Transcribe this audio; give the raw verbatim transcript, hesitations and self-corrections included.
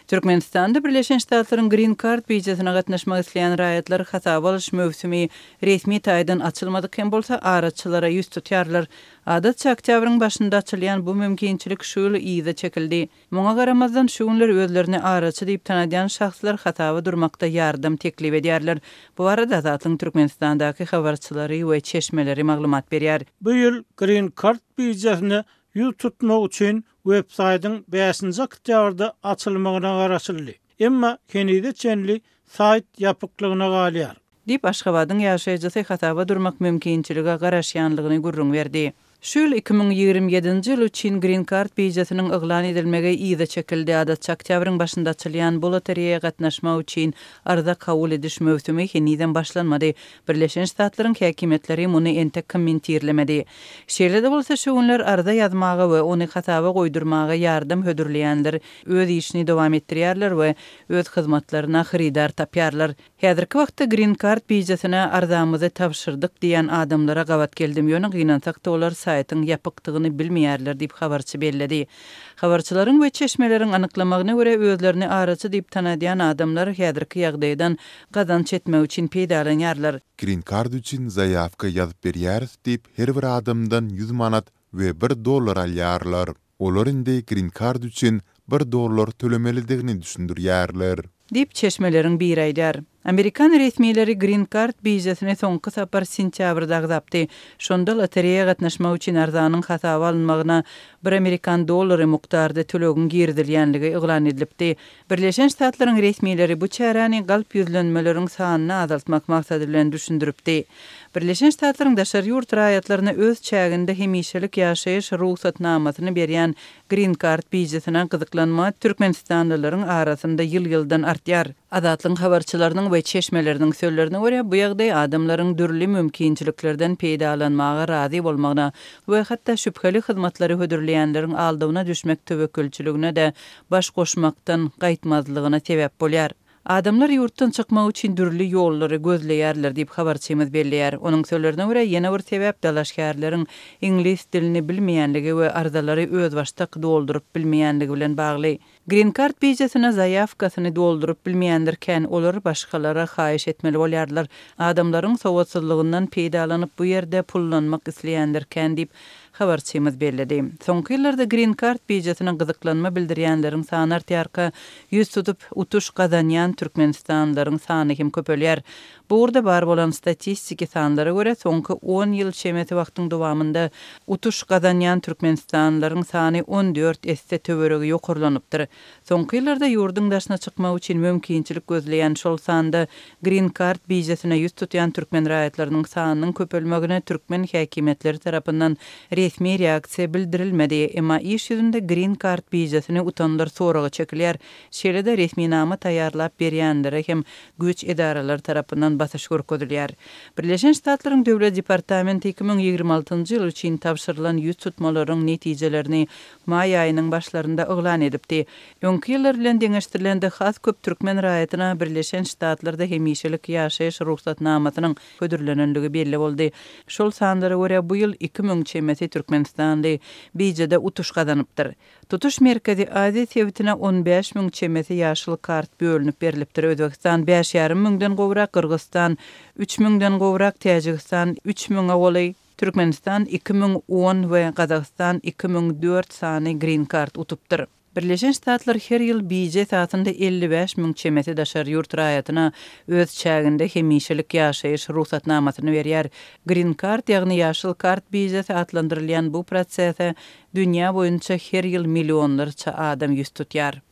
Türkmenistanda Birleşen Ştatlaryň Green Card biýjasyna gatnaşmak isleýän raýatlar hata boluş mövsümi resmi taýdan açylmadykken bolsa araçylara ýüz tutýarlar. Adatça oktýabryň başynda açylýan bu mümkinçilik şu ýyl ýyda çekildi. Muňa garamazdan şu günler özlerini araçy diýip tanadýan şahslar hatawy durmakda ýardam teklip edýärler. Bu arada zatlyň Türkmenistandaky habarçylary we çeşmeleri maglumat berýär. Bu ýyl Green Card biýjasyny ýüz tutmak üçin websaýtyň beşinji oktýabrda açylmagyna garaşyldy. Emma kenide çenli saýt ýapyklygyna galýar. Dip Aşgabatyň ýaşaýjysy hatawa durmak mümkinçilige garaşýanlygyny gurrun berdi. Şu ýyl iki bin ýigirme ýedinji ýyl üçin Green Card biýjasynyň eglan edilmegi ýyda çekildi. Adatça oktýabryň başynda açylýan bu loteriýaga gatnaşmak üçin arda kabul ediş mövsümi heniden başlanmady. Birleşen Ştatlaryň häkimetleri muny entek kommentirlemedi. Şeýle-de bolsa şu günler arda ýazmagy we ony hatawa goýdurmagy ýardam hödürleýänler öz işini dowam etdirýärler we öz hyzmatlaryna hyridar tapýarlar. Häzirki wagtda Green Card biýjasyna ardamyzy tapşyrdyk diýen adamlara gawat geldim. Ýöne gynansak da olar saýtyň ýapykdygyny bilmeýärler diýip habarçy bellädi. Habarçylaryň we çeşmeleriň anyklamagyna görä özlerini araçy diýip tanadýan adamlar häzirki ýagdaýdan gazanç etmek üçin peýdalanýarlar. Green Card üçin zaýawka ýazyp berýäris diýip her bir adamdan ýüz manat we bir dollar alýarlar. Olar indi Green Card üçin bir dollar tölemelidigini düşündirýärler. Dip çeşmelerin bir aýdar. Amerikan resmiýetleri Green Card biýjasyny soňky sapar sentýabrda agzapdy. Şonda loteriýaga gatnaşmak üçin arzanyň hatawy alınmagyna bir Amerikan dollary mukdarda tölegin girdilýänligi eglan edilipdi. Birleşen Ştatlaryň resmiýetleri bu çärany galp ýüzlenmelerin sanyny azaltmak maksady bilen düşündiripdi. Birleşen Ştatlaryň daşary ýurt raýatlaryna öz çäginde hemişelik ýaşaýyş ruhsatnamasyny berýän Green Card biýjasyna gyzyklanma Türkmenistanlylaryň arasynda ýyl-ýyldan artýar. Adatlyň habarçylarynyň we çeşmeleriniň sözlerine görä bu ýagdaý adamlaryň dürli mümkinçiliklerden peýdalanmagy razy bolmagyna we hatda şüpheli hyzmatlary hödürleýänleriň aldygyna düşmek töwekkülçiligine de baş goşmakdan gaýtmazlygyna sebäp bolýar. Adamlar yurtdan çykmak üçin dürli ýollary gözleýärler diýip habarçymyz belläýär. Onuň sözlerine görä ýene bir sebäp dalaşkärleriň ingliz dilini bilmeýänligi we arzalary öz başda doldurup bilmeýänligi bilen bagly. Green Card biýjasyna zaýawkasyny doldurup bilmeýändirken olar başgalara haýyş etmeli bolýarlar. Adamlaryň sowatsyzlygyndan peýdalanyp bu ýerde pullanmak isleýändirken diýip habarçymyz belledi. Soňky ýyllarda Green Card biýjasyna gyzyklanma bildirýänleriň sany artýarka ýüz tutup utuş gazanýan Türkmenistanlylaryň sany hem köpelýär. Bu urda bar bolan statistiki sanlara görä soňky on ýyl şemeti wagtyň dowamında utuş gazanýan Türkmenistanlylaryň sany on dört esse töweregi ýokurlanypdyr. Soňky ýyllarda ýurdun daşyna çykmak üçin mümkinçilik gözleýän şol sanda Green Card biýjasyna ýüz tutýan türkmen raýatlarynyň sanynyň köpelmegine türkmen häkimetleri tarapyndan resmi reaksiýa bildirilmedi. Emma iş ýüzünde Green Card biýjasyny utanlar soraga çekilýär. Şeýle-de resmi nama taýýarlap berýänlere hem güç edaralar tarapyndan basyş görkezilýär. Birleşen Ştatlaryň Döwlet Departamenti iki bin ýigirme altynjy ýyl üçin tapşyrylan ýüz tutmalaryň netijelerini may aýynyň başlarynda eglan edipdi. Öňki ýyllar bilen deňeşdirilende has köp türkmen raýatyna Birleşen Ştatlarda hemişelik ýaşaýyş ruhsatnamasynyň hödürlenenligi belli boldy. Şol sanlara görä bu ýyl iki ming çemeti Türkmenistanly biýjede utuş gazanypdyr. Tutuş merkezi Aziýa Sewitine on beş ming çemeti ýaşyl kart bölünip berilipdir. Özbekistan beş ýarym mingden gowrak, Kyrgyzstan üç mingden gowrak, Täjikistan üç ming awaly, Türkmenistan iki ming on we Gazakystan iki ming dört sany Green Card utupdyr. Birleşen Ştatlar her ýyl biýje satynda elli beş ming çemeti daşary ýurt raýatyna öz çäginde hemişelik ýaşaýyş ruhsatnamasyny berýär. Green Card ýagny ýaşyl kart biýjesi adlandyrylýan bu prosese dünýä boýunça her ýyl millionlarça adam ýüz tutýar.